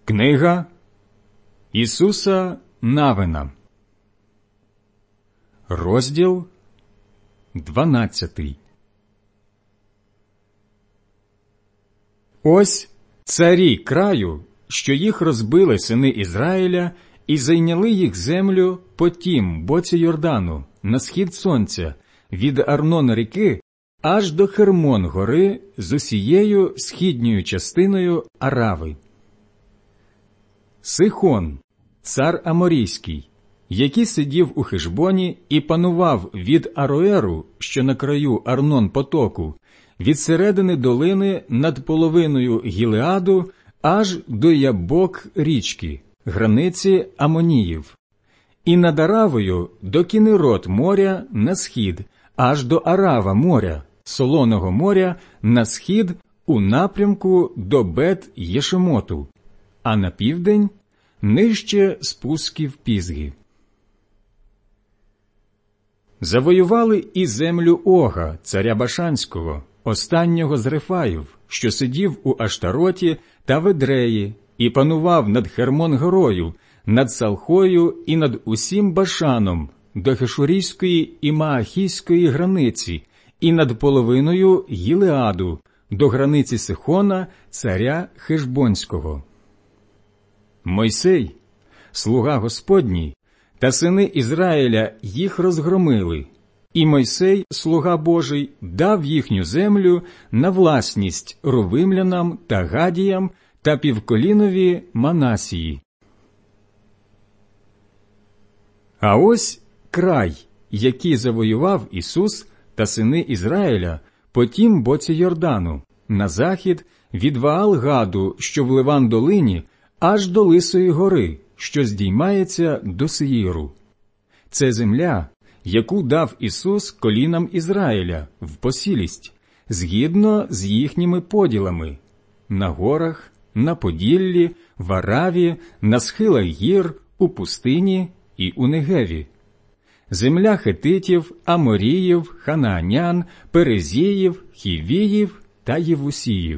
Книга Ісуса Навина, розділ 12. Ось царі краю, що їх розбили сини Ізраїля, і зайняли їх землю по тім боці Йордану, на схід сонця, від Арнона ріки аж до Хермон гори з усією східньою частиною Арави. Сихон, цар Аморійський, який сидів у Хешбоні і панував від Ароеру, що на краю Арнон-потоку, від середини долини над половиною Гілеаду аж до Ябок річки, границі Амоніїв, і над Аравою до Кінерот моря на схід, аж до Арава моря, Солоного моря на схід у напрямку до Бет-Єшемоту, а на південь – нижче спусків Пізги. Завоювали і землю Ога, царя Башанського, останнього з Рефаїв, що сидів у Аштароті та в Едреї, і панував над Хермон-горою, над Салхою і над усім Башаном, до Хешурійської і Маахійської границі, і над половиною Гілеаду, до границі Сихона, царя Хешбонського. Мойсей, слуга Господній, та сини Ізраїля їх розгромили, і Мойсей, слуга Божий, дав їхню землю на власність рувимлянам та гадіям та півколінові Манасії. А ось край, який завоював Ісус та сини Ізраїля по тім боці Йордану, на захід від Ваал-Гаду, що в Ливан-долині, аж до Лисої гори, що здіймається до Сеїру. Це земля, яку дав Ісус колінам Ізраїля в посілість, згідно з їхніми поділами – на горах, на Поділлі, в Араві, на схилах гір, у пустині і у Негеві. Земля хетитів, аморіїв, ханаанян, перезіїв, хівіїв та євусіїв.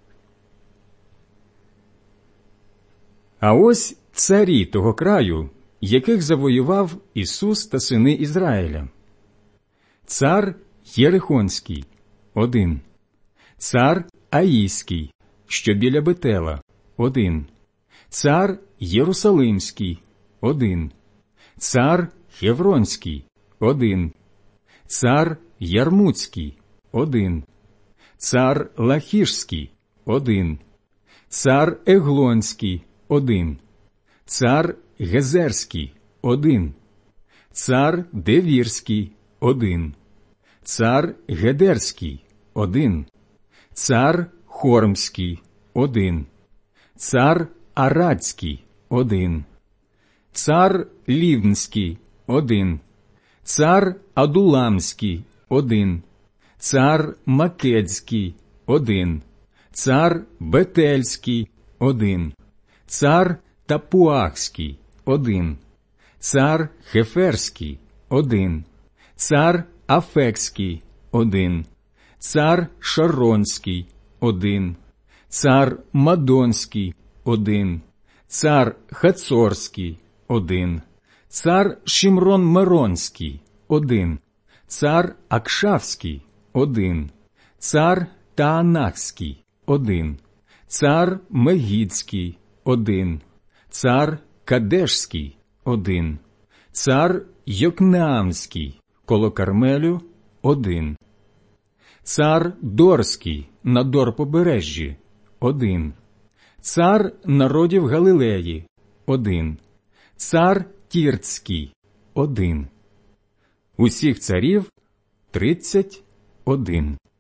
А ось царі того краю, яких завоював Ісус та сини Ізраїля. Цар Єрихонський – 1. Цар Аїський, що біля Бетела – 1. Цар Єрусалимський – 1. Цар Хевронський – 1. Цар Ярмуцький – 1. Цар Лахішський – 1. Цар Еглонський – 1. Цар Гезерський – 1. Цар Девірський – 1. Цар Гедерський – 1. Цар Хормський – 1. Цар Арадський – 1. Цар Лівнський – 1. Цар Адуламський – 1. Цар Македський – 1. Цар Бетельський – 1. Цар Тапуахський – 1. Цар Хеферський – 1. Цар Афекський – 1. Цар Шаронський – 1. Цар Мадонський – 1. Цар Хацорський – 1. Цар Шімрон-Меронський – 1. Цар Акшавський – 1. Цар Таанахський – 1. Цар Мегідський – 1. Цар Кадешський – 1. Цар Йокнеамський коло Кармелю – 1. Цар Дорський на Дорпобережжі – 1. Цар народів Галилеї – 1. Цар Тірцький – 1. Усіх царів – 31.